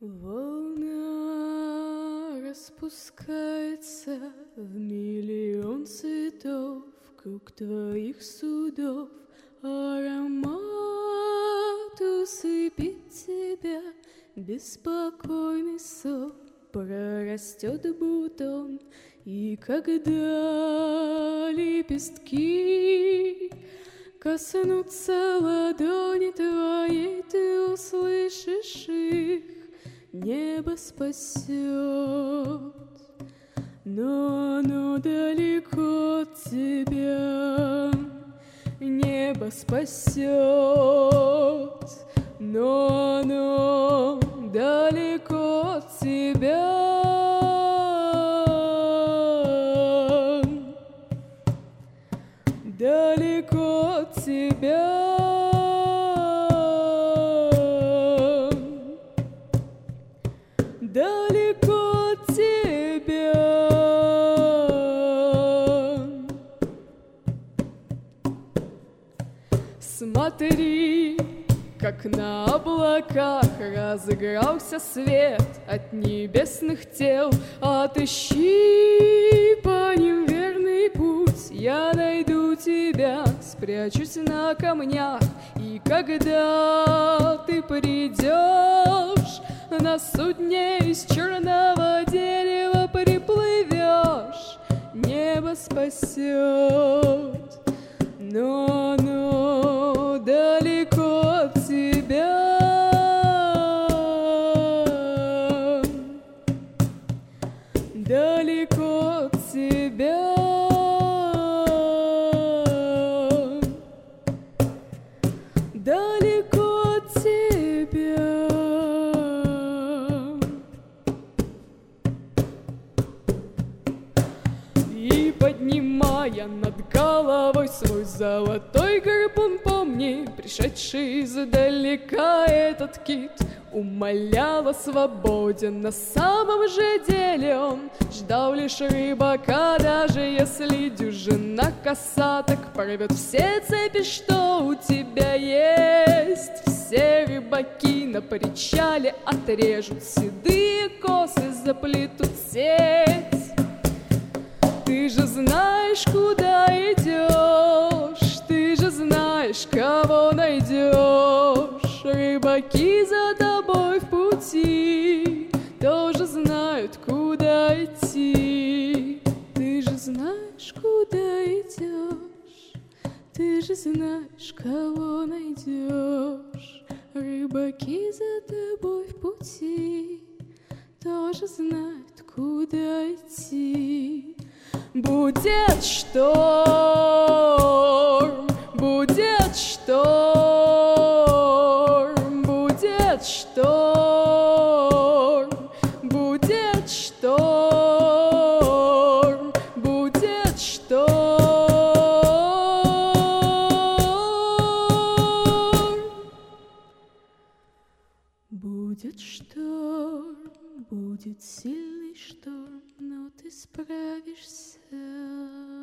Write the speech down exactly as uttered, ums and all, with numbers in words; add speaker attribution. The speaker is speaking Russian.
Speaker 1: Волна распускается в миллион цветов, круг твоих судов аромат усыпит тебя, беспокойный сон. Прорастет бутон, и когда лепестки коснутся ладони твоей, ты услышишь их, небо спасет. Но оно далеко от тебя, небо спасет. Но оно далеко от тебя, далеко от тебя, далеко от тебя. Смотри, как на облаках разыгрался свет от небесных тел. Отыщи по ним верный путь, я найду тебя, спрячусь на камнях. И когда ты придешь, на судне из черного дерева приплывешь, небо спасет. Но оно далеко от тебя, далеко от тебя, далеко от тебя. И поднимая над головой свой золотой гарпун, помни, пришедший издалека этот кит умолял о свободе. На самом же деле он ждал лишь рыбака. Даже если дюжина косаток порвет все цепи, что у тебя есть, все рыбаки на причале отрежут седые косы, заплетут сеть. Ты же знаешь, куда идешь, ты же знаешь, кого найдешь. Рыбаки за тобой в пути тоже знают, куда идти. Ты же знаешь, куда идешь, ты же знаешь, кого найдешь. Рыбаки за тобой в пути тоже знают, куда идти. Будет шторм, будет шторм, будет шторм, будет шторм, будет шторм. Будет шторм, будет сильный шторм, но ты справишься.